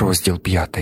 Розділ 5.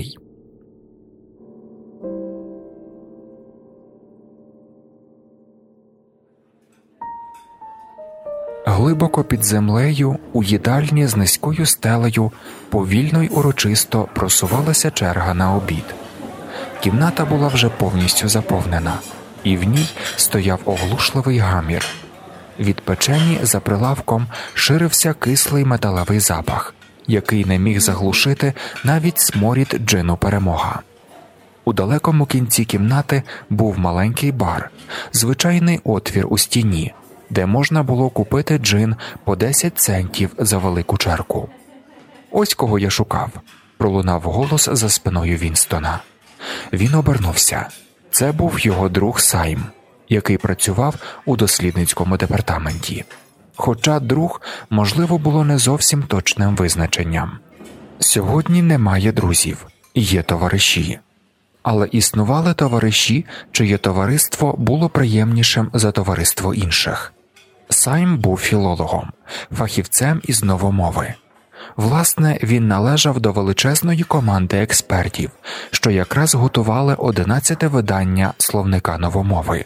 Глибоко під землею, у їдальні з низькою стелею, повільно й урочисто просувалася черга на обід. Кімната була вже повністю заповнена, і в ній стояв оглушливий гамір. Від печені за прилавком ширився кислий металевий запах, який не міг заглушити навіть сморід джину «Перемога». У далекому кінці кімнати був маленький бар, звичайний отвір у стіні, де можна було купити джин по 10 центів за велику чарку. «Ось кого я шукав», – пролунав голос за спиною Вінстона. Він обернувся. Це був його друг Сайм, який працював у дослідницькому департаменті. Хоча друг, можливо, було не зовсім точним визначенням. Сьогодні немає друзів, є товариші. Але існували товариші, чиє товариство було приємнішим за товариство інших. Сайм був філологом, фахівцем із новомови. Власне, він належав до величезної команди експертів, що якраз готували 11-те видання словника новомови.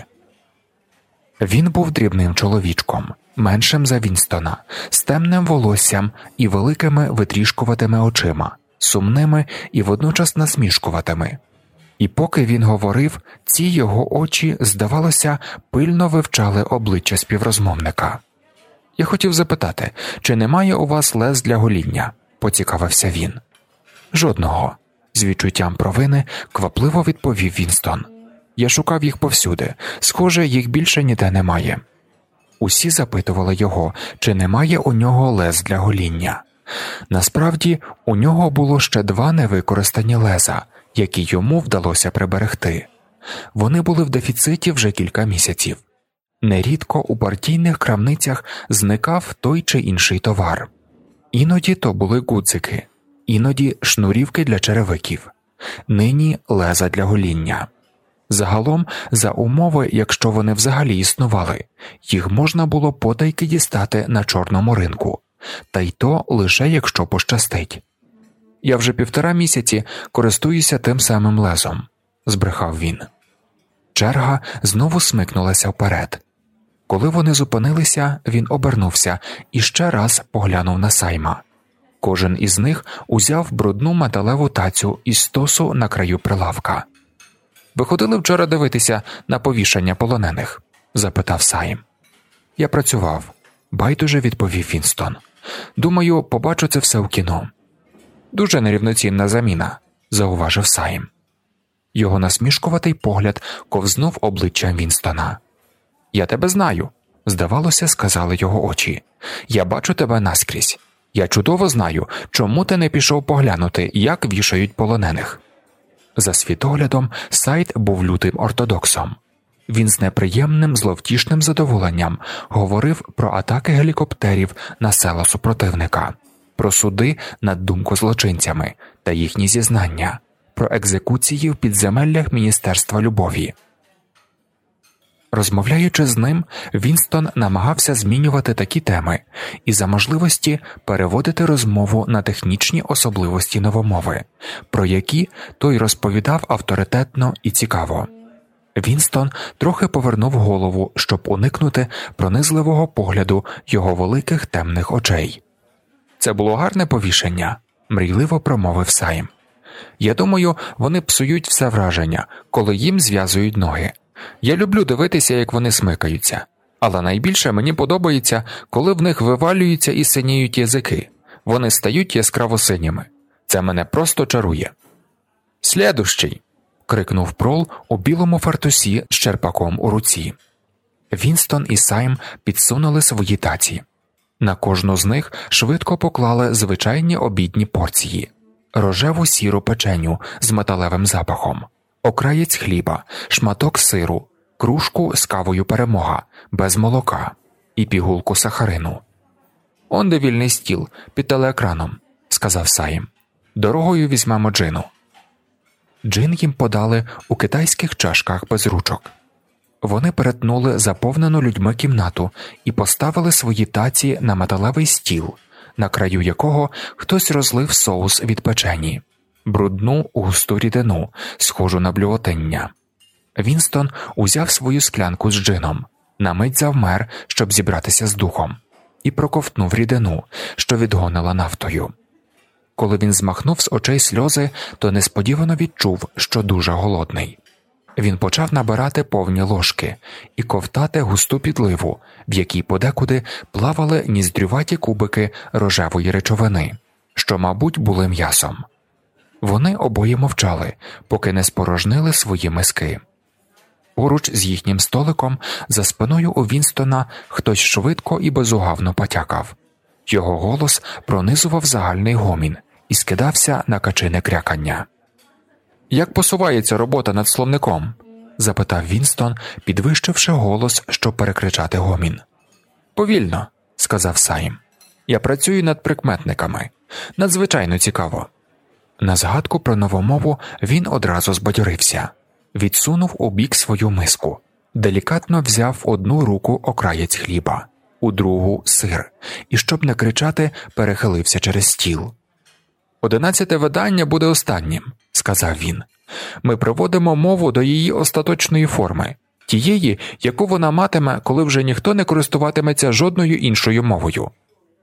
Він був дрібним чоловічком, меншим за Вінстона, з темним волоссям і великими витрішкуватими очима, сумними і водночас насмішкуватими. І поки він говорив, ці його очі, здавалося, пильно вивчали обличчя співрозмовника. «Я хотів запитати, чи немає у вас лез для гоління?» – поцікавився він. «Жодного», – з відчуттям провини квапливо відповів Вінстон. «Я шукав їх повсюди. Схоже, їх більше ніде немає». Усі запитували його, чи немає у нього лез для гоління. Насправді, у нього було ще 2 невикористані леза, які йому вдалося приберегти. Вони були в дефіциті вже кілька місяців. Нерідко у партійних крамницях зникав той чи інший товар. Іноді то були гудзики, іноді шнурівки для черевиків, нині леза для гоління. Загалом, за умови, якщо вони взагалі існували, їх можна було потайки дістати на чорному ринку, та й то лише якщо пощастить. «Я вже 1,5 місяці користуюся тим самим лезом», – збрехав він. Черга знову смикнулася вперед. Коли вони зупинилися, він обернувся і ще раз поглянув на Сайма. Кожен із них узяв брудну металеву тацю із стосу на краю прилавка. «Ви ходили вчора дивитися на повішання полонених?» – запитав Сайм. «Я працював», – байдуже відповів Вінстон. «Думаю, побачу це все в кіно». «Дуже нерівноцінна заміна», – зауважив Сайм. Його насмішкуватий погляд ковзнув обличчям Вінстона. «Я тебе знаю», – здавалося, сказали його очі. «Я бачу тебе наскрізь. Я чудово знаю, чому ти не пішов поглянути, як вішають полонених». За світоглядом Сайт був лютим ортодоксом. Він з неприємним зловтішним задоволенням говорив про атаки гелікоптерів на села супротивника, про суди над думкозлочинцями та їхні зізнання, про екзекуції в підземеллях Міністерства любові. Розмовляючи з ним, Вінстон намагався змінювати такі теми і за можливості переводити розмову на технічні особливості новомови, про які той розповідав авторитетно і цікаво. Вінстон трохи повернув голову, щоб уникнути пронизливого погляду його великих темних очей. «Це було гарне повішення», – мрійливо промовив Сайм. «Я думаю, вони псують все враження, коли їм зв'язують ноги. Я люблю дивитися, як вони смикаються, але найбільше мені подобається, коли в них вивалюються і синіють язики. Вони стають яскраво синіми. Це мене просто чарує». «Слідущий!» – крикнув Прол у білому фартусі з черпаком у руці. Вінстон і Сайм підсунули свої таці. На кожну з них швидко поклали звичайні обідні порції – рожеву сіру печеню з металевим запахом, окраєць хліба, шматок сиру, кружку з кавою «Перемога» без молока і пігулку сахарину. «Он де вільний стіл, під телеекраном», – сказав Сайм. «Дорогою візьмемо джину». Джин їм подали у китайських чашках без ручок. Вони перетнули заповнену людьми кімнату і поставили свої таці на металевий стіл, на краю якого хтось розлив соус від печені. брудну густу рідину, схожу на блювотиння. Вінстон узяв свою склянку з джином, на мить завмер, щоб зібратися з духом, і проковтнув рідину, що відгонила нафтою. Коли він змахнув з очей сльози, то несподівано відчув, що дуже голодний. Він почав набирати повні ложки і ковтати густу підливу, в якій подекуди плавали ніздрюваті кубики рожевої речовини, що, мабуть, були м'ясом. Вони обоє мовчали, поки не спорожнили свої миски. Поруч з їхнім столиком, за спиною у Вінстона, хтось швидко і безугавно потякав. Його голос пронизував загальний гомін і скидався на качине крякання. «Як посувається робота над словником?» – запитав Вінстон, підвищивши голос, щоб перекричати гомін. «Повільно», – сказав Сайм. «Я працюю над прикметниками. Надзвичайно цікаво». На згадку про новомову він одразу збадьорився. Відсунув у бік свою миску, делікатно взяв в одну руку окраєць хліба, у другу – сир, і, щоб не кричати, перехилився через стіл. «11-те видання буде останнім», – сказав він. «Ми приводимо мову до її остаточної форми, тієї, яку вона матиме, коли вже ніхто не користуватиметься жодною іншою мовою.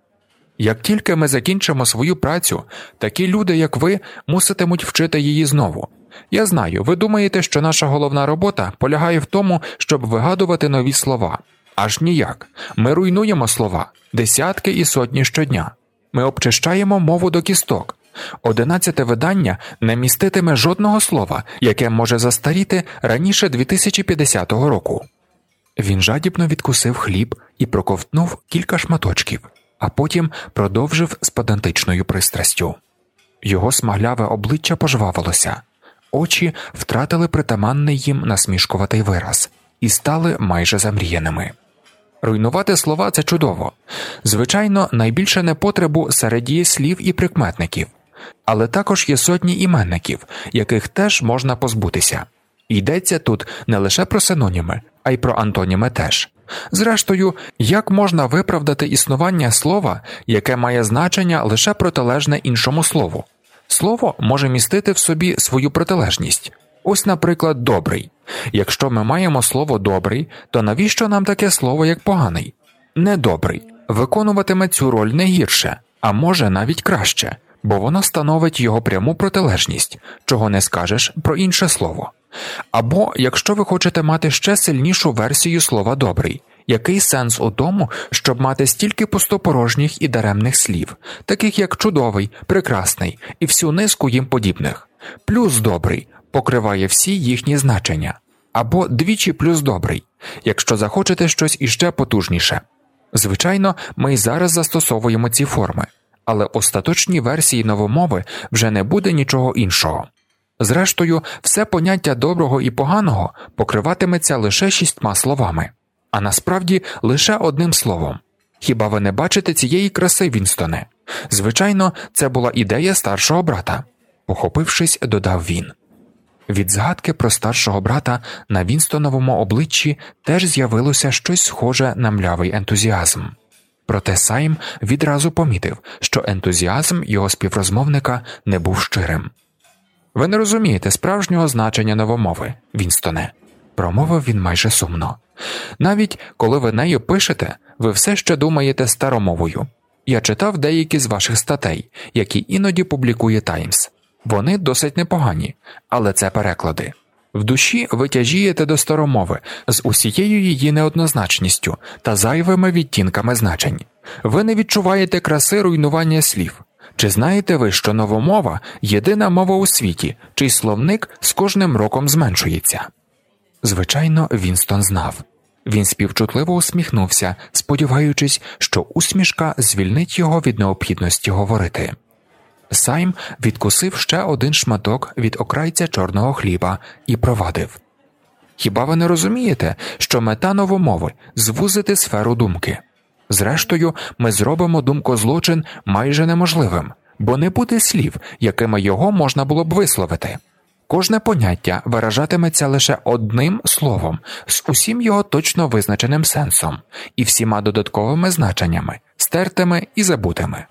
Як тільки ми закінчимо свою працю, такі люди, як ви, муситимуть вчити її знову. Я знаю, ви думаєте, що наша головна робота полягає в тому, щоб вигадувати нові слова. Аж ніяк. Ми руйнуємо слова, десятки і сотні щодня. Ми обчищаємо мову до кісток. 11-те видання не міститиме жодного слова, яке може застаріти раніше 2050 року». Він жадібно відкусив хліб і проковтнув кілька шматочків, а потім продовжив з педантичною пристрастю. Його смагляве обличчя пожвавилося, очі втратили притаманний їм насмішкуватий вираз і стали майже замріяними. Руйнувати слова – це чудово. Звичайно, найбільше непотребу серед дієслів і прикметників. Але також є сотні іменників, яких теж можна позбутися. Йдеться тут не лише про синоніми, а й про антоніми теж. Зрештою, як можна виправдати існування слова, яке має значення лише протилежне іншому слову? Слово може містити в собі свою протилежність. Ось, наприклад, «добрий». Якщо ми маємо слово «добрий», то навіщо нам таке слово, як «поганий»? «Недобрий» виконуватиме цю роль не гірше, а може навіть краще, бо воно становить його пряму протилежність, чого не скажеш про інше слово. Або, якщо ви хочете мати ще сильнішу версію слова «добрий», який сенс у тому, щоб мати стільки пустопорожніх і даремних слів, таких як «чудовий», «прекрасний» і всю низку їм подібних? Плюс «добрий» покриває всі їхні значення. Або двічі плюс «добрий», якщо захочете щось іще потужніше. Звичайно, ми й зараз застосовуємо ці форми, але в остаточній версії новомови вже не буде нічого іншого. Зрештою, все поняття доброго і поганого покриватиметься лише 6 словами, а насправді лише одним словом. Хіба ви не бачите цієї краси, Вінстоне? Звичайно, це була ідея старшого брата, похопившись, додав він. Від згадки про старшого брата на Вінстоновому обличчі теж з'явилося щось схоже на млявий ентузіазм. Проте Сайм відразу помітив, що ентузіазм його співрозмовника не був щирим. «Ви не розумієте справжнього значення новомови, Вінстоне», – промовив він майже сумно. «Навіть коли ви нею пишете, ви все ще думаєте старомовою. Я читав деякі з ваших статей, які іноді публікує «Таймс». Вони досить непогані, але це переклади. В душі ви тяжієте до старомови з усією її неоднозначністю та зайвими відтінками значень. Ви не відчуваєте краси руйнування слів. Чи знаєте ви, що новомова – єдина мова у світі, чий словник з кожним роком зменшується?» Звичайно, Вінстон знав. Він співчутливо усміхнувся, сподіваючись, що усмішка звільнить його від необхідності говорити. Сайм відкусив ще один шматок від окрайця чорного хліба і провадив. «Хіба ви не розумієте, що мета новомови – звузити сферу думки? Зрештою, ми зробимо думкозлочин майже неможливим, бо не буде слів, якими його можна було б висловити. Кожне поняття виражатиметься лише одним словом, з усім його точно визначеним сенсом і всіма додатковими значеннями, стертими і забутими.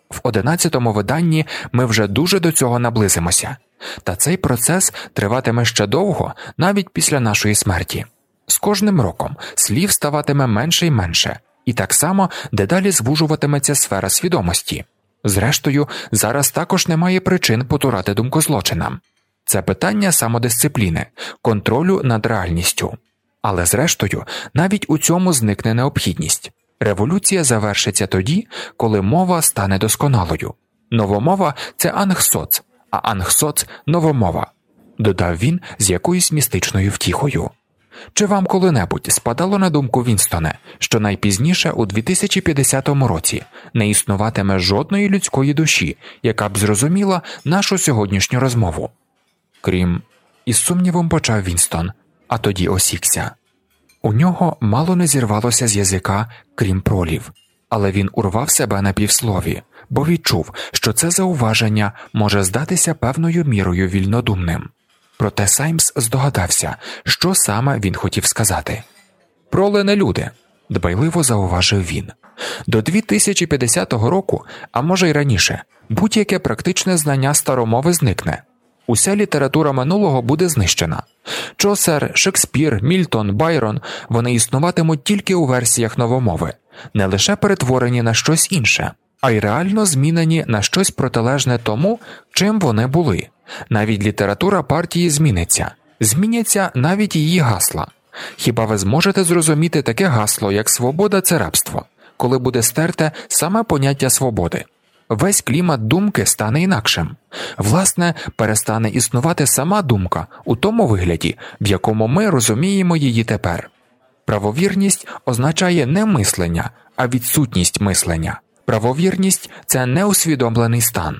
В 11-му виданні ми вже дуже до цього наблизимося. Та цей процес триватиме ще довго, навіть після нашої смерті. З кожним роком слів ставатиме менше і менше, і так само дедалі звужуватиметься сфера свідомості. Зрештою, зараз також немає причин потурати думкозлочинам. Це питання самодисципліни, контролю над реальністю. Але зрештою, навіть у цьому зникне необхідність. Революція завершиться тоді, коли мова стане досконалою. Новомова – це ангсоц, а ангсоц – новомова, додав він з якоюсь містичною втіхою. Чи вам коли-небудь спадало на думку, Вінстоне, що найпізніше у 2050 році не існуватиме жодної людської душі, яка б зрозуміла нашу сьогоднішню розмову? Крім... Із сумнівом почав Вінстон, а тоді осікся. У нього мало не зірвалося з язика, крім пролів, але він урвав себе на півслові, бо відчув, що це зауваження може здатися певною мірою вільнодумним. Проте Саймс здогадався, що саме він хотів сказати. «Проли не люди», – дбайливо зауважив він. «До 2050 року, а може й раніше, будь-яке практичне знання старомови зникне. Уся література минулого буде знищена. Чосер, Шекспір, Мільтон, Байрон – вони існуватимуть тільки у версіях новомови, не лише перетворені на щось інше, а й реально змінені на щось протилежне тому, чим вони були. Навіть література партії зміниться. Зміняться навіть її гасла. Хіба ви зможете зрозуміти таке гасло, як «свобода – це рабство», коли буде стерте саме поняття свободи? Весь клімат думки стане інакшим. Власне, перестане існувати сама думка у тому вигляді, в якому ми розуміємо її тепер. Правовірність означає не мислення, а відсутність мислення. Правовірність – це неусвідомлений стан.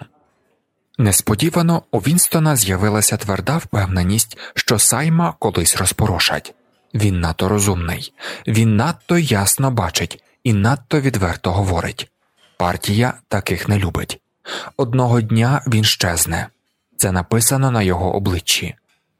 Несподівано у Вінстона з'явилася тверда впевненість, що Сайма колись розпорошать. Він надто розумний, він надто ясно бачить і надто відверто говорить. Партія таких не любить. Одного дня він щезне. Це написано на його обличчі.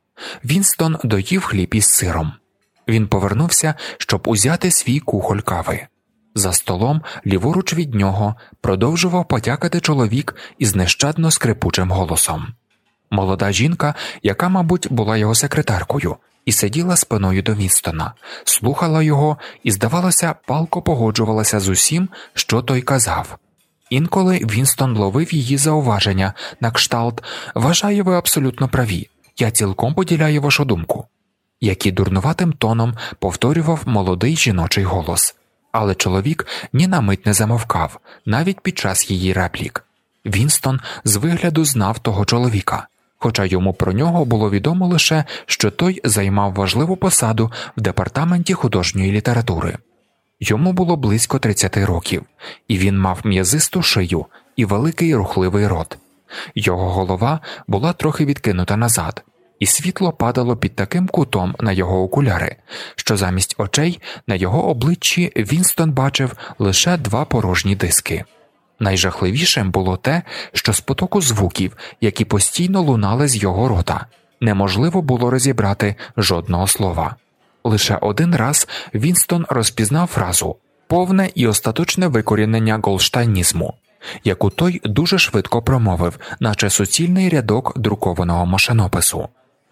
Вінстон доїв хліб із сиром. Він повернувся, щоб узяти свій кухоль кави. За столом, ліворуч від нього, продовжував потякати чоловік із нещадно скрипучим голосом. Молода жінка, яка, мабуть, була його секретаркою, і сиділа спиною до Вінстона, слухала його і, здавалося, палко погоджувалася з усім, що той казав. Інколи Вінстон ловив її зауваження на кшталт «Вважаю, ви абсолютно праві, я цілком поділяю вашу думку», які дурнуватим тоном повторював молодий жіночий голос. Але чоловік ні на мить не замовкав, навіть під час її реплік. Вінстон з вигляду знав того чоловіка, хоча йому про нього було відомо лише, що той займав важливу посаду в департаменті художньої літератури. Йому було близько 30 років, і він мав м'язисту шию і великий рухливий рот. Його голова була трохи відкинута назад, і світло падало під таким кутом на його окуляри, що замість очей на його обличчі Вінстон бачив лише два порожні диски. Найжахливішим було те, що з потоку звуків, які постійно лунали з його рота, неможливо було розібрати жодного слова. Лише один раз Вінстон розпізнав фразу «повне і остаточне викорінення голштайнізму», яку той дуже швидко промовив, наче суцільний рядок друкованого машинопису.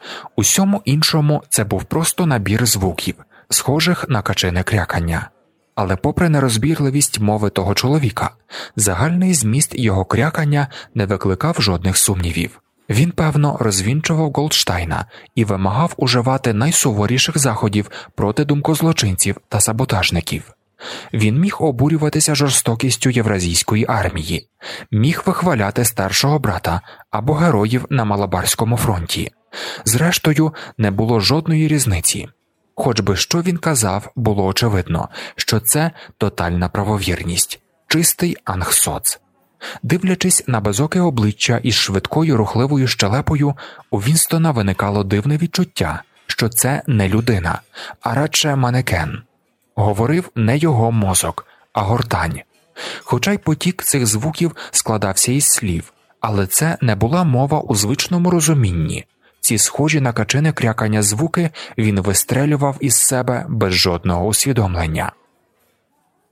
Усьому іншому це був просто набір звуків, схожих на качине крякання. Але попри нерозбірливість мови того чоловіка, загальний зміст його крякання не викликав жодних сумнівів. Він, певно, розвінчував Голдштайна і вимагав уживати найсуворіших заходів проти думкозлочинців та саботажників. Він міг обурюватися жорстокістю євразійської армії, міг вихваляти старшого брата або героїв на Малабарському фронті. Зрештою, не було жодної різниці. Хоч би що він казав, було очевидно, що це тотальна правовірність, чистий ангсоц. Дивлячись на безоке обличчя із швидкою рухливою щелепою, у Вінстона виникало дивне відчуття, що це не людина, а радше манекен. Говорив не його мозок, а гортань. Хоча й потік цих звуків складався із слів, але це не була мова у звичному розумінні. Ці схожі на качине крякання звуки він вистрелював із себе без жодного усвідомлення.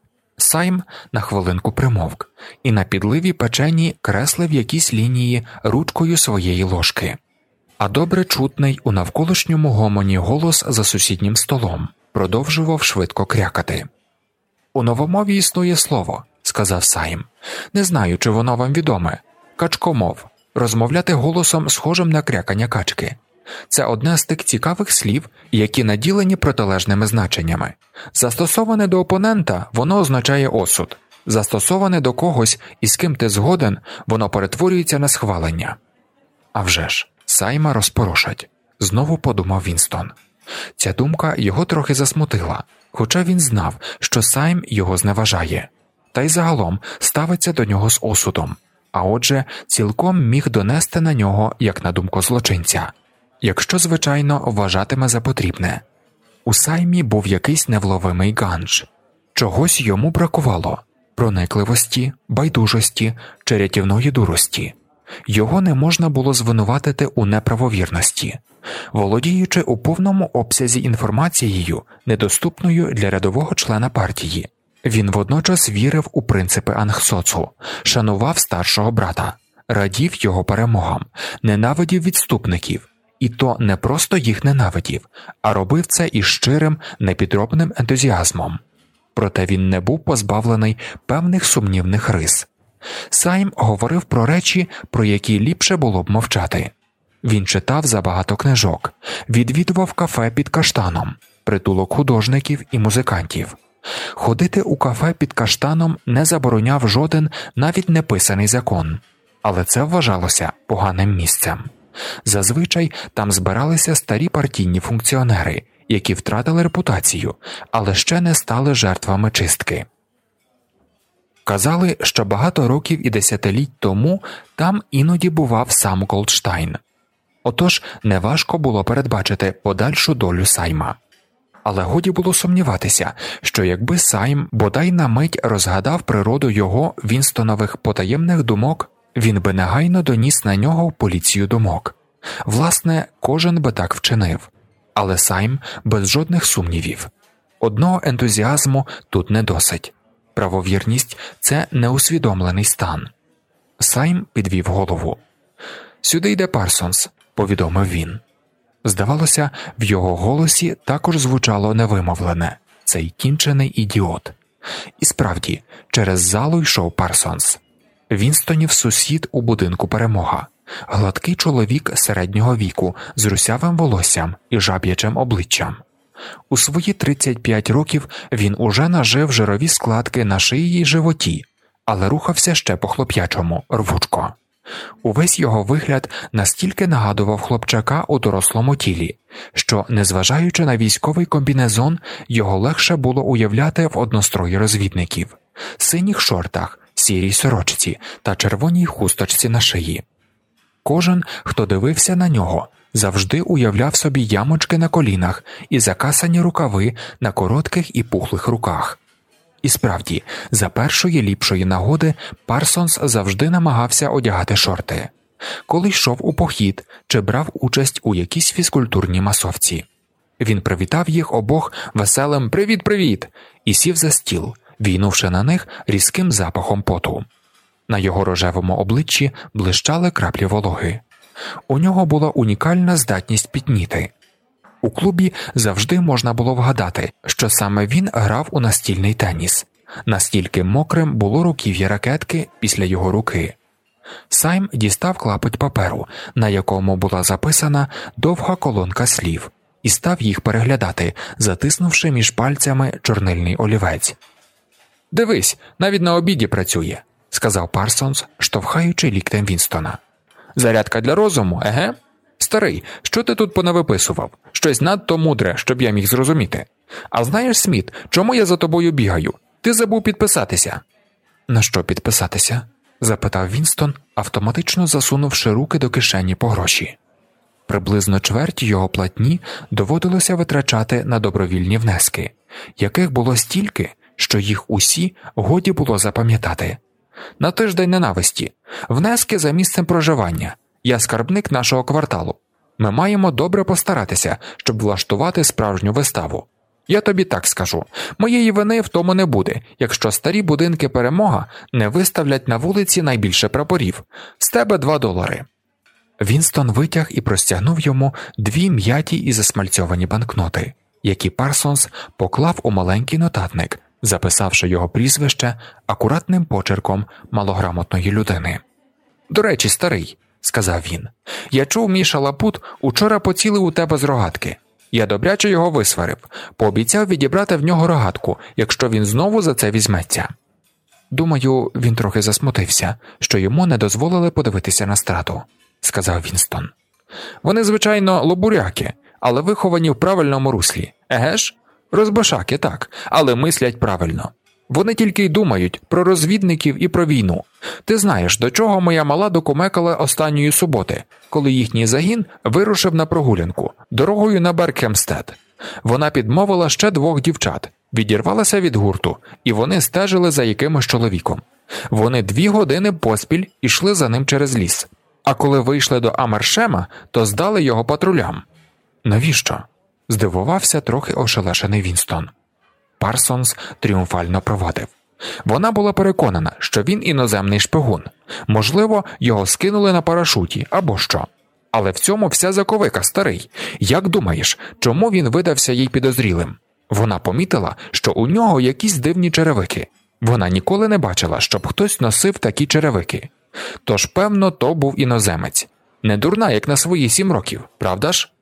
Сайм на хвилинку примовк і на підливі печені креслив якісь лінії ручкою своєї ложки. А добре чутний у навколишньому гомоні голос за сусіднім столом продовжував швидко крякати. «У новомові існує слово», – сказав Сайм. «Не знаю, чи воно вам відоме. Качкомов. Розмовляти голосом, схожим на крякання качки. Це одне з тих цікавих слів, які наділені протилежними значеннями. Застосоване до опонента, воно означає осуд. Застосоване до когось, із ким ти згоден, воно перетворюється на схвалення». «А вже ж, Сайма розпорошать», – знову подумав Вінстон. Ця думка його трохи засмутила, хоча він знав, що Сайм його зневажає. Та й загалом ставиться до нього з осудом, а отже, цілком міг донести на нього, як на думку злочинця, якщо, звичайно, вважатиме за потрібне. У Саймі був якийсь невловимий ганж. Чогось йому бракувало – проникливості, байдужості чи рятівної дурості. Його не можна було звинуватити у неправовірності. Володіючи у повному обсязі інформацією, недоступною для рядового члена партії, він водночас вірив у принципи Ангсоцу, шанував старшого брата, радів його перемогам, ненавидів відступників, і то не просто їх ненавидів, а робив це із щирим, непідробним ентузіазмом. Проте він не був позбавлений певних сумнівних рис. Сайм говорив про речі, про які ліпше було б мовчати. Він читав забагато книжок, відвідував кафе під каштаном, притулок художників і музикантів. Ходити у кафе під каштаном не забороняв жоден, навіть неписаний закон, але це вважалося поганим місцем. Зазвичай там збиралися старі партійні функціонери, які втратили репутацію, але ще не стали жертвами чистки. Казали, що багато років і десятиліть тому там іноді бував сам Голдштайн. Отож, неважко було передбачити подальшу долю Сайма. Але годі було сумніватися, що якби Сайм бодай на мить розгадав природу його Вінстонових потаємних думок, він би негайно доніс на нього в поліцію думок. Власне, кожен би так вчинив. Але Сайм без жодних сумнівів. Одного ентузіазму тут не досить. Правовірність – це неусвідомлений стан. Сайм підвів голову. «Сюди йде Парсонс», – повідомив він. Здавалося, в його голосі також звучало невимовлене «цей кінчений ідіот». І справді, через залу йшов Парсонс. Вінстонів сусід у будинку «Перемога». Гладкий чоловік середнього віку з русявим волоссям і жаб'ячим обличчям. У свої 35 років він уже нажив жирові складки на шиї й животі, але рухався ще по-хлоп'ячому, рвучко. Увесь його вигляд настільки нагадував хлопчака у дорослому тілі, що, незважаючи на військовий комбінезон, його легше було уявляти в однострої розвідників, синіх шортах, сірій сорочці та червоній хусточці на шиї. Кожен, хто дивився на нього, завжди уявляв собі ямочки на колінах і закасані рукави на коротких і пухлих руках. І справді, за першої ліпшої нагоди Парсонс завжди намагався одягати шорти, коли йшов у похід чи брав участь у якійсь фізкультурній масовці. Він привітав їх обох веселим «Привіт-привіт!» і сів за стіл, війнувши на них різким запахом поту. На його рожевому обличчі блищали краплі вологи. У нього була унікальна здатність пітніти. У клубі завжди можна було вгадати, що саме він грав у настільний теніс. Настільки мокрим було руків'я ракетки після його руки. Сайм дістав клапоть паперу, на якому була записана довга колонка слів, і став їх переглядати, затиснувши між пальцями чорнильний олівець. «Дивись, навіть на обіді працює», – сказав Парсонс, штовхаючи ліктем Вінстона. «Зарядка для розуму, еге? Старий, що ти тут понавиписував? Щось надто мудре, щоб я міг зрозуміти. А знаєш, Сміт, чому я за тобою бігаю? Ти забув підписатися». «На що підписатися?» – запитав Вінстон, автоматично засунувши руки до кишені по гроші. Приблизно чверть його платні доводилося витрачати на добровільні внески, яких було стільки, що їх усі годі було запам'ятати. На тиждень ненависті. Внески за місцем проживання. Я скарбник нашого кварталу. Ми маємо добре постаратися, щоб влаштувати справжню виставу. Я тобі так скажу, моєї вини в тому не буде, якщо старі будинки «Перемога» не виставлять на вулиці найбільше прапорів. З тебе $2. Вінстон витяг і простягнув йому 2 м'яті і засмальцьовані банкноти, які Парсонс поклав у маленький нотатник, записавши його прізвище акуратним почерком малограмотної людини. «До речі, старий», – сказав він, – «я чув, мій шалапут учора поцілив у тебе з рогатки. Я добряче його висварив, пообіцяв відібрати в нього рогатку, якщо він знову за це візьметься». «Думаю, він трохи засмутився, що йому не дозволили подивитися на страту», – сказав Вінстон. «Вони, звичайно, лобуряки, але виховані в правильному руслі. Еге ж? Розбишаки, так, але мислять правильно. Вони тільки й думають про розвідників і про війну. Ти знаєш, до чого моя мала докумекала останньої суботи, коли їхній загін вирушив на прогулянку дорогою на Беркхемстед. Вона підмовила ще 2 дівчат, відірвалася від гурту, і вони стежили за якимось чоловіком. Вони 2 години поспіль ішли за ним через ліс. А коли вийшли до Амершема, то здали його патрулям». «Навіщо?» – здивувався трохи ошелешений Вінстон. Парсонс тріумфально провадив. Вона була переконана, що він іноземний шпигун. Можливо, його скинули на парашуті або що. Але в цьому вся заковика, старий. Як думаєш, чому він видався їй підозрілим? Вона помітила, що у нього якісь дивні черевики. Вона ніколи не бачила, щоб хтось носив такі черевики. Тож, певно, то був іноземець. Не дурна, як на свої 7 років, правда ж?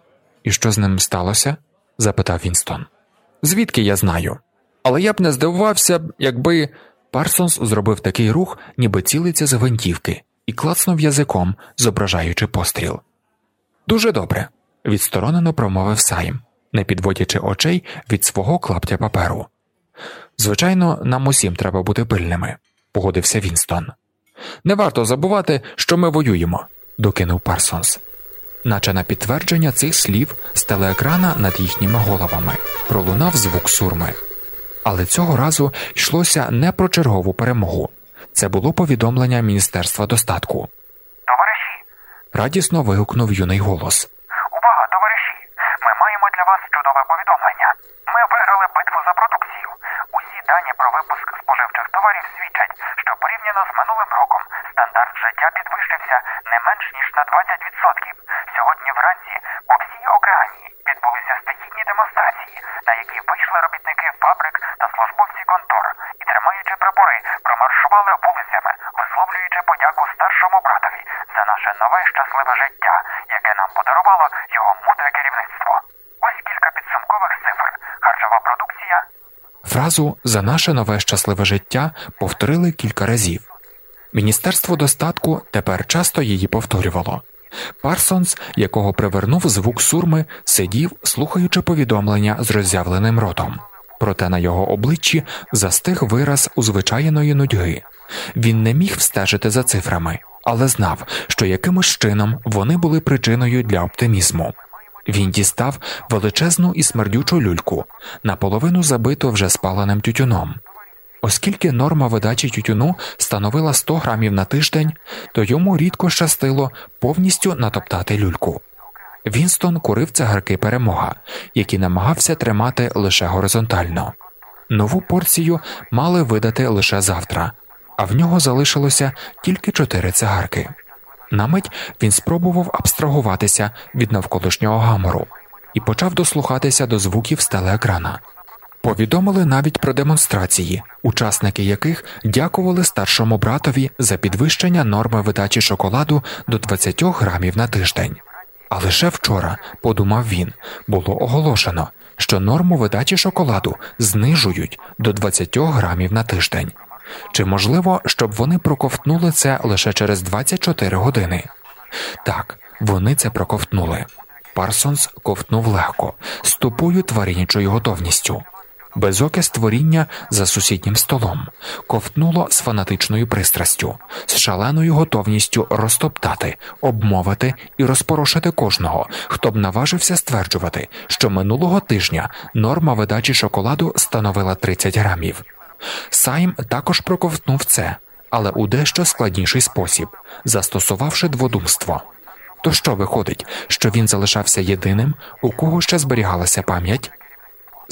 «І що з ним сталося?» – запитав Вінстон. «Звідки я знаю? Але я б не здивувався, якби…» Парсонс зробив такий рух, ніби цілиться з гвинтівки, і клацнув язиком, зображаючи постріл. «Дуже добре», – відсторонено промовив Сайм, не підводячи очей від свого клаптя паперу. «Звичайно, нам усім треба бути пильними», – погодився Вінстон. «Не варто забувати, що ми воюємо», – докинув Парсонс. Наче на підтвердження цих слів з телеекрана над їхніми головами пролунав звук сурми. Але цього разу йшлося не про чергову перемогу. Це було повідомлення Міністерства достатку. «Товариші!» – радісно вигукнув юний голос. «Увага, товариші! Ми маємо для вас чудове повідомлення. Ми виграли битву за продукцію. Усі дані про випуск споживчих товарів свідчать, що порівняно з минулим роком стандарт життя підвищився не менш ніж на 20%. Сьогодні вранці по всій Океанії відбулися стихійні демонстрації, на які вийшли робітники фабрик та службовці контор і, тримаючи прапори, промаршували вулицями, висловлюючи подяку старшому братові за наше нове щасливе життя, яке нам подарувало його мудре керівництво. Ось кілька підсумкових цифр. Харчова продукція...» Фразу «за наше нове щасливе життя» повторили кілька разів. Міністерство достатку тепер часто її повторювало. Парсонс, якого привернув звук сурми, сидів, слухаючи повідомлення з роззявленим ротом. Проте на його обличчі застиг вираз узвичайної нудьги. Він не міг встежити за цифрами, але знав, що якимось чином вони були причиною для оптимізму. Він дістав величезну і смердючу люльку, наполовину забиту вже спаленим тютюном. Оскільки норма видачі тютюну становила 100 грамів на тиждень, то йому рідко щастило повністю натоптати люльку. Вінстон курив цигарки «Перемога», які намагався тримати лише горизонтально. Нову порцію мали видати лише завтра, а в нього залишилося тільки 4 цигарки. На мить він спробував абстрагуватися від навколишнього гамору і почав дослухатися до звуків з телеекрана. Повідомили навіть про демонстрації, учасники яких дякували старшому братові за підвищення норми видачі шоколаду до 20 грамів на тиждень. А лише вчора, подумав він, було оголошено, що норму видачі шоколаду знижують до 20 грамів на тиждень. Чи можливо, щоб вони проковтнули це лише через 24 години? Так, вони це проковтнули. Парсонс ковтнув легко, з тупою тваринячою готовністю. Безоке створіння за сусіднім столом ковтнуло з фанатичною пристрастю, з шаленою готовністю розтоптати, обмовити і розпорошити кожного, хто б наважився стверджувати, що минулого тижня норма видачі шоколаду становила 30 грамів. Сайм також проковтнув це, але у дещо складніший спосіб, застосувавши дводумство. То що виходить, що він залишався єдиним, у кого ще зберігалася пам'ять?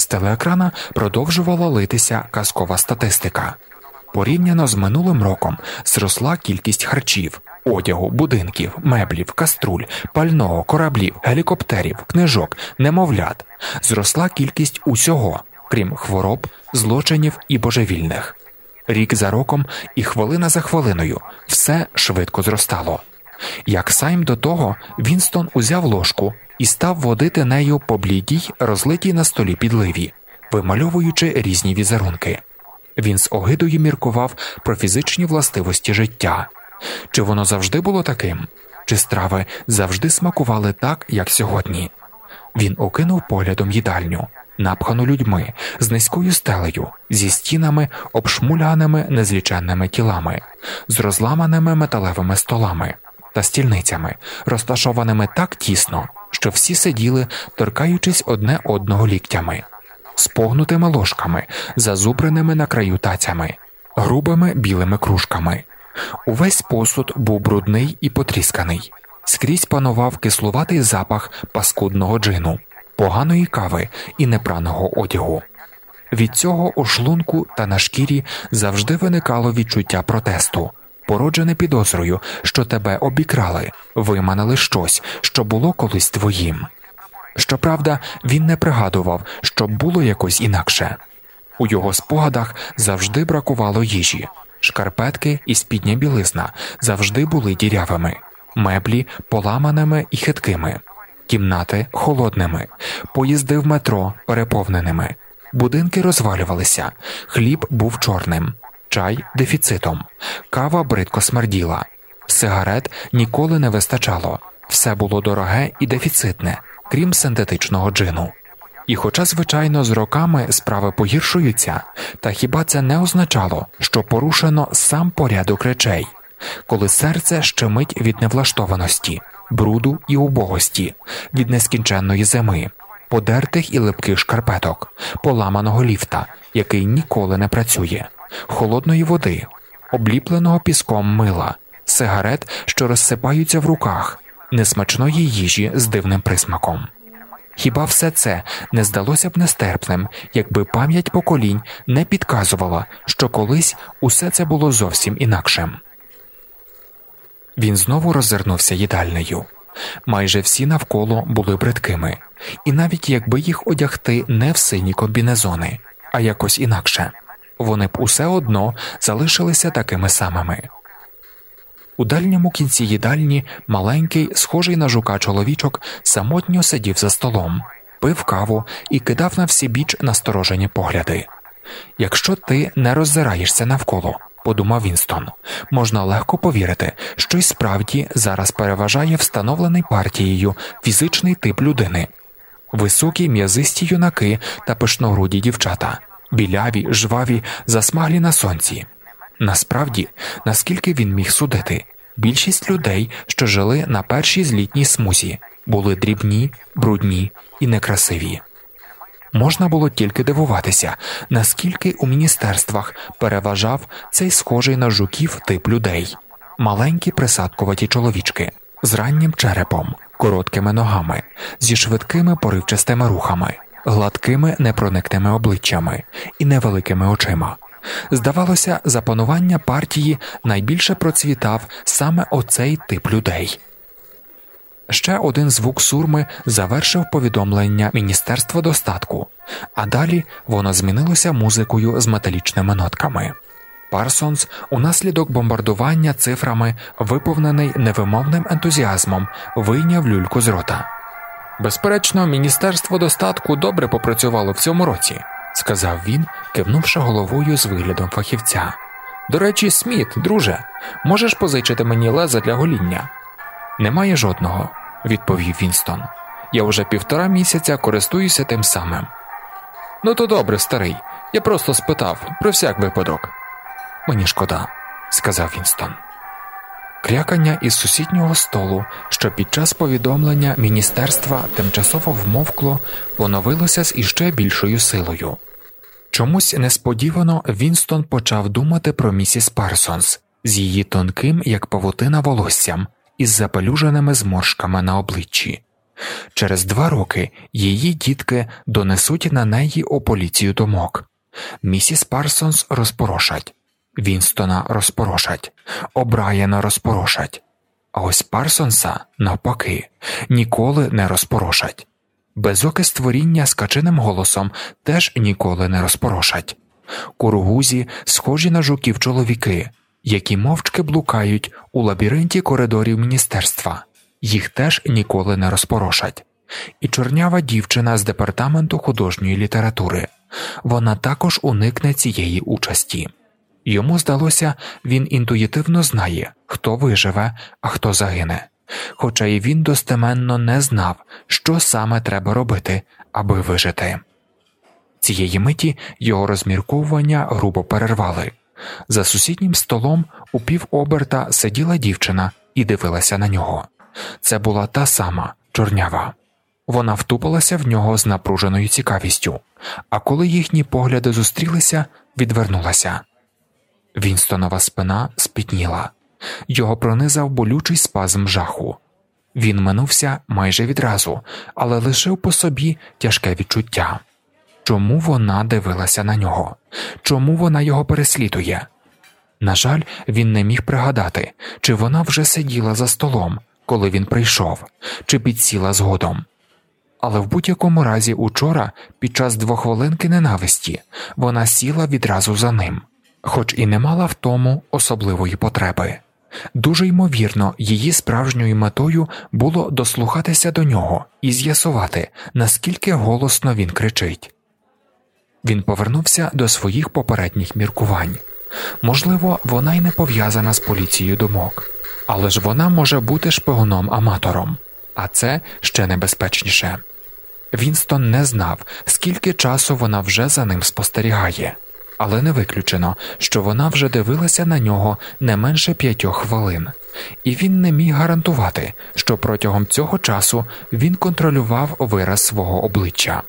телеекрана продовжувала литися казкова статистика. Порівняно з минулим роком зросла кількість харчів, одягу, будинків, меблів, каструль, пального, кораблів, гелікоптерів, книжок, немовлят. Зросла кількість усього, крім хвороб, злочинів і божевільних. Рік за роком і хвилина за хвилиною все швидко зростало. Як сайм до того, Вінстон узяв ложку і став водити нею по блідій, розлитій на столі підливі, вимальовуючи різні візерунки. Він з огидою міркував про фізичні властивості життя. Чи воно завжди було таким? Чи страви завжди смакували так, як сьогодні? Він окинув поглядом їдальню, напхану людьми, з низькою стелею, зі стінами, обшмуляними незліченними тілами, з розламаними металевими столами та стільницями, розташованими так тісно, що всі сиділи, торкаючись одне одного ліктями, з погнутими ложками, зазубреними на краю тацями, грубими білими кружками. Увесь посуд був брудний і потрісканий. Скрізь панував кислуватий запах паскудного джину, поганої кави і непраного одягу. Від цього у шлунку та на шкірі завжди виникало відчуття протесту, породжене підозрою, що тебе обікрали, виманили щось, що було колись твоїм. Щоправда, він не пригадував, щоб було якось інакше. У його спогадах завжди бракувало їжі. Шкарпетки і спідня білизна завжди були дірявими, меблі поламаними і хиткими, кімнати холодними, поїзди в метро переповненими, будинки розвалювалися, хліб був чорним, чай дефіцитом, кава бридко смерділа, сигарет ніколи не вистачало, все було дороге і дефіцитне, крім синтетичного джину. І хоча, звичайно, з роками справи погіршуються, та хіба це не означало, що порушено сам порядок речей, коли серце щемить від невлаштованості, бруду і убогості, від нескінченної зими, подертих і липких шкарпеток, поламаного ліфта, який ніколи не працює, холодної води, обліпленого піском мила, сигарет, що розсипаються в руках, несмачної їжі з дивним присмаком. Хіба все це не здалося б нестерпним, якби пам'ять поколінь не підказувала, що колись усе це було зовсім інакшим? Він знову роззирнувся їдальнею. Майже всі навколо були бридкими, і навіть якби їх одягти не в сині комбінезони, а якось інакше, вони б усе одно залишилися такими самими. У дальньому кінці їдальні маленький, схожий на жука чоловічок самотньо сидів за столом, пив каву і кидав на всі біч насторожені погляди. «Якщо ти не роззираєшся навколо», – подумав Вінстон, – можна легко повірити, що й справді зараз переважає встановлений партією фізичний тип людини. Високі м'язисті юнаки та пишногруді дівчата, біляві, жваві, засмаглі на сонці. Насправді, наскільки він міг судити, більшість людей, що жили на першій злітній смузі, були дрібні, брудні і некрасиві. Можна було тільки дивуватися, наскільки у міністерствах переважав цей схожий на жуків тип людей. Маленькі присадкуваті чоловічки, з раннім черепом, короткими ногами, зі швидкими поривчастими рухами, гладкими непроникними обличчями і невеликими очима. Здавалося, за панування партії найбільше процвітав саме оцей тип людей. Ще один звук сурми завершив повідомлення Міністерства достатку, а далі воно змінилося музикою з металічними нотками. Парсонс унаслідок бомбардування цифрами, виповнений невимовним ентузіазмом, вийняв люльку з рота. «Безперечно, Міністерство достатку добре попрацювало в цьому році», – сказав він, кивнувши головою з виглядом фахівця. «До речі, Сміт, друже, можеш позичити мені леза для гоління?» «Немає жодного», – відповів Вінстон. «Я вже 1,5 місяця користуюся тим самим». «Ну то добре, старий, я просто спитав, про всяк випадок». «Мені шкода», – сказав Вінстон. Крякання із сусіднього столу, що під час повідомлення міністерства тимчасово вмовкло, поновилося з іще більшою силою. Чомусь несподівано Вінстон почав думати про місіс Парсонс з її тонким, як павутина, волоссям із запелюженими зморшками на обличчі. Через 2 роки її дітки донесуть на неї у поліцію думок. Місіс Парсонс розпорошать, Вінстона розпорошать, О'Брайена розпорошать. А ось Парсонса, навпаки, ніколи не розпорошать. Безоке створіння з качиним голосом теж ніколи не розпорошать. Кургузі схожі на жуків чоловіки, які мовчки блукають у лабіринті коридорів міністерства. Їх теж ніколи не розпорошать. І чорнява дівчина з департаменту художньої літератури. Вона також уникне цієї участі. Йому здалося, він інтуїтивно знає, хто виживе, а хто загине. Хоча і він достеменно не знав, що саме треба робити, аби вижити. Цієї миті його розмірковування грубо перервали. За сусіднім столом у півоберта сиділа дівчина і дивилася на нього. Це була та сама, чорнява. Вона втупилася в нього з напруженою цікавістю, а коли їхні погляди зустрілися, відвернулася. Вінстонова спина спітніла. Його пронизав болючий спазм жаху. Він минувся майже відразу, але лишив по собі тяжке відчуття. Чому вона дивилася на нього? Чому вона його переслідує? На жаль, він не міг пригадати, чи вона вже сиділа за столом, коли він прийшов, чи підсіла згодом. Але в будь-якому разі учора, під час 2 хвилинки ненависті, вона сіла відразу за ним, хоч і не мала в тому особливої потреби. Дуже ймовірно, її справжньою метою було дослухатися до нього і з'ясувати, наскільки голосно він кричить. Він повернувся до своїх попередніх міркувань. Можливо, вона й не пов'язана з поліцією думок, але ж вона може бути шпигуном-аматором, а це ще небезпечніше. Вінстон не знав, скільки часу вона вже за ним спостерігає, але не виключено, що вона вже дивилася на нього не менше 5 хвилин, і він не міг гарантувати, що протягом цього часу він контролював вираз свого обличчя.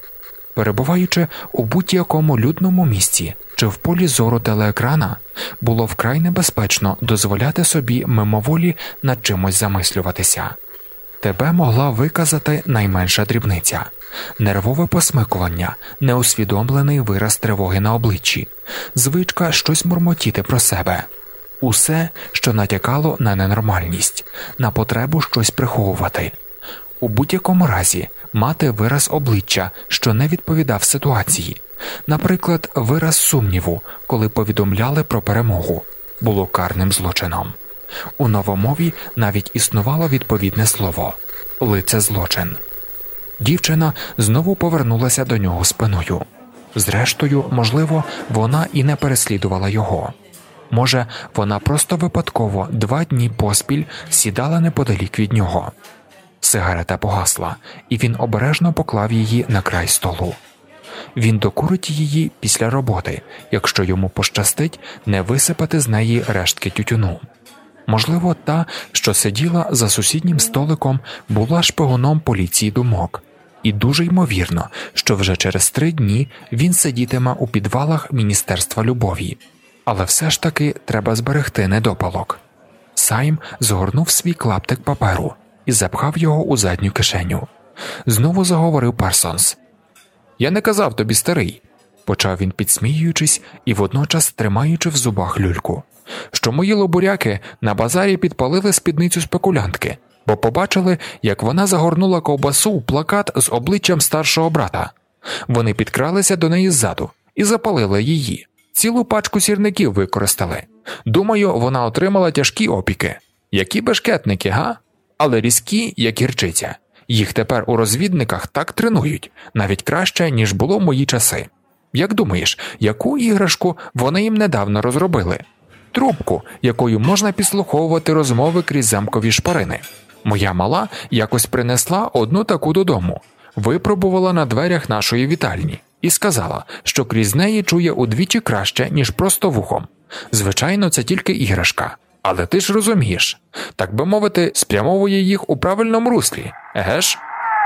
Перебуваючи у будь-якому людному місці чи в полі зору телеекрана, було вкрай небезпечно дозволяти собі мимоволі над чимось замислюватися. Тебе могла виказати найменша дрібниця – нервове посмикування, неусвідомлений вираз тривоги на обличчі, звичка щось мурмотіти про себе. Усе, що натякало на ненормальність, на потребу щось приховувати. У будь-якому разі мати вираз обличчя, що не відповідав ситуації, наприклад, вираз сумніву, коли повідомляли про перемогу, було карним злочином. У новомові навіть існувало відповідне слово – лицезлочин. Дівчина знову повернулася до нього спиною. Зрештою, можливо, вона і не переслідувала його. Може, вона просто випадково 2 дні поспіль сідала неподалік від нього. Сигарета погасла, і він обережно поклав її на край столу. Він докурить її після роботи, якщо йому пощастить не висипати з неї рештки тютюну. Можливо, та, що сиділа за сусіднім столиком, була шпигуном поліції думок. І дуже ймовірно, що вже через 3 дні він сидітиме у підвалах Міністерства любові. Але все ж таки треба зберегти недопалок. Сайм згорнув свій клаптик паперу і запхав його у задню кишеню. Знову заговорив Парсонс. «Я не казав тобі, старий», – почав він, підсміюючись і водночас тримаючи в зубах люльку, «що мої лобуряки на базарі підпалили спідницю спекулянтки, бо побачили, як вона загорнула ковбасу у плакат з обличчям старшого брата. Вони підкралися до неї ззаду і запалили її. Цілу пачку сірників використали. Думаю, вона отримала тяжкі опіки. Які бешкетники, га? Але різкі, як гірчиця. Їх тепер у розвідниках так тренують, навіть краще, ніж було в мої часи. Як думаєш, яку іграшку вони їм недавно розробили? Трубку, якою можна підслуховувати розмови крізь замкові шпарини. Моя мала якось принесла одну таку додому, випробувала на дверях нашої вітальні і сказала, що крізь неї чує удвічі краще, ніж просто вухом. Звичайно, це тільки іграшка. Але ти ж розумієш, так би мовити, спрямовує їх у правильному руслі, еге ж?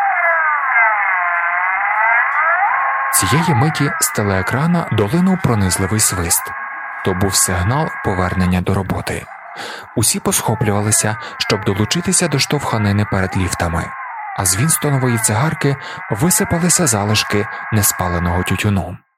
Цієї миті з телеекрана долинув пронизливий свист. То був сигнал повернення до роботи. Усі посхоплювалися, щоб долучитися до штовханини перед ліфтами. а з Вінстонової цигарки висипалися залишки неспаленого тютюну.